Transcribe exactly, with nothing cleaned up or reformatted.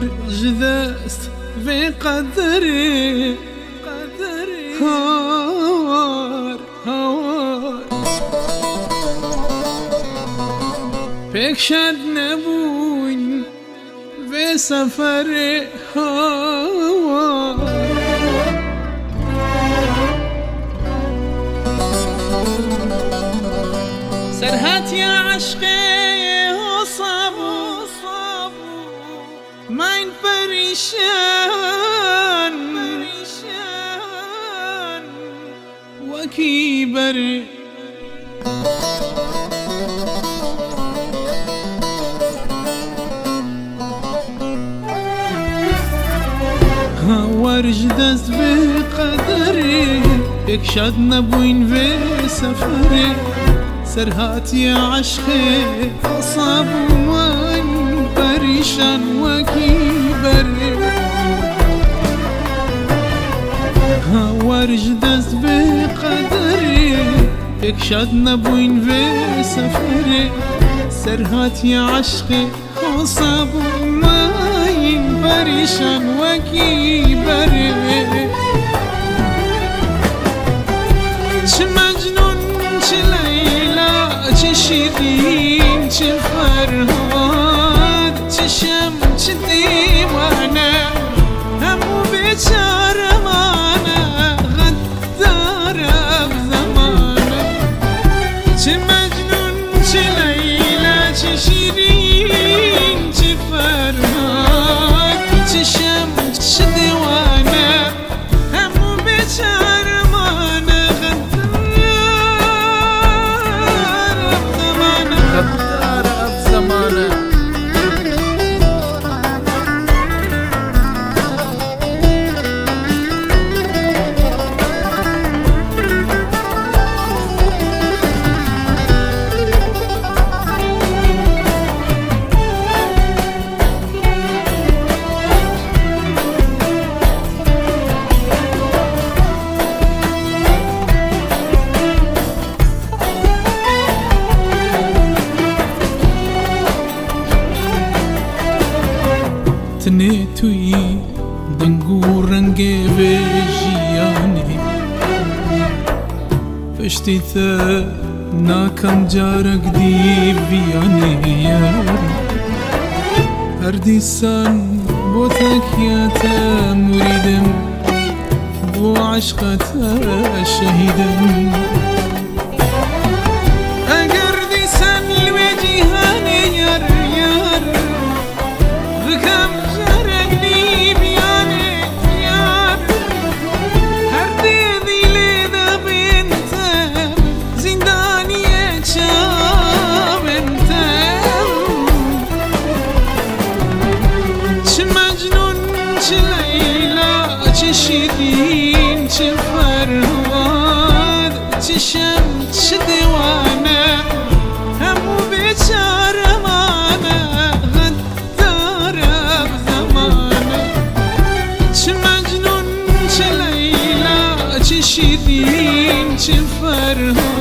جدست في قدري قدري هوار هوار فيك شد نبوين في سفري هوار سرهات يا عشقي وصابو ما ينفرشان وكيبر ورج دست بقدري يكشد نبوين في سفري سرهات يا عشقي أصاب وين بريشان وكيبر ورج دست بقدري يكشد نبوين في سفري سرهات يا عشقي أصاب وين بريشان وكيبر مجنون ليلى شيرين فرهاد شمس ديوانه همو بيشاره مانه غداره بزمانه مجنون ليلى شيرين فرهاد شمس ديوانه همو بيشاره مانه تنيتوي دنگو رنگ وجیانی فشتیت ناکم جارک دیویانی هر دیسان بو تکیات مریدم بو عشقت شهیدم اگر دیسان الوجیهانی یار یار بکم شيرين فرهاد شمس ديوانه همو بيشاره مانه غداره بزمانه مجنون ليلى شيرين فرهاد